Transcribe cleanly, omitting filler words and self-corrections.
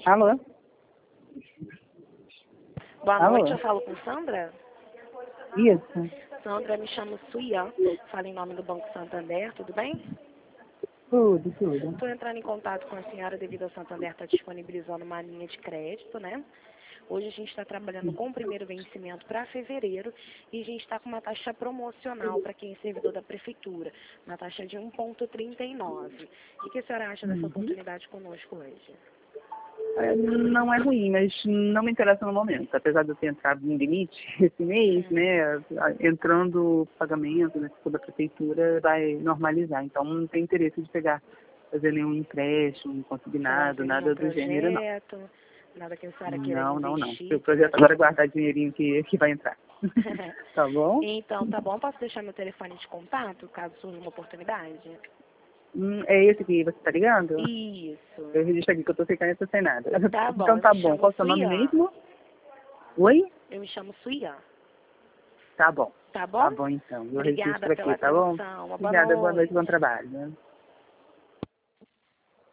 Alô? Boa Alô? noite, eu falo com Sandra. Isso. Sandra, me chamo Suian, falo em nome do Banco Santander, tudo bem? Tudo. Estou entrando em contato com a senhora devido ao Santander estar disponibilizando uma linha de crédito, né? Hoje a gente está trabalhando com o primeiro vencimento para fevereiro e a gente está com uma taxa promocional para quem é servidor da prefeitura, uma taxa de 1,39. O que a senhora acha dessa oportunidade conosco hoje? Não é ruim, mas não me interessa no momento. Apesar de eu ter entrado no limite esse mês, né? Entrando o pagamento, né, toda a prefeitura vai normalizar. Então não tem interesse de fazer nenhum empréstimo, consignado, nada do gênero, não. Nada que a senhora queira Não. investir. O projeto agora é guardar dinheirinho que vai entrar. Tá bom? Então, tá bom. Posso deixar meu telefone de contato, caso surja uma oportunidade? É esse que você tá ligando? Isso. Eu registro aqui que eu tô sem caneta sem nada. Tá bom. Então tá Eu me bom. chamo Qual é o seu nome Suian. mesmo? Oi? Eu me chamo Suian. Tá bom. Tá bom? Tá bom então. Eu Obrigada registro pela aqui, tá bom? atenção. Uma boa Obrigada, boa noite, noite. bom trabalho.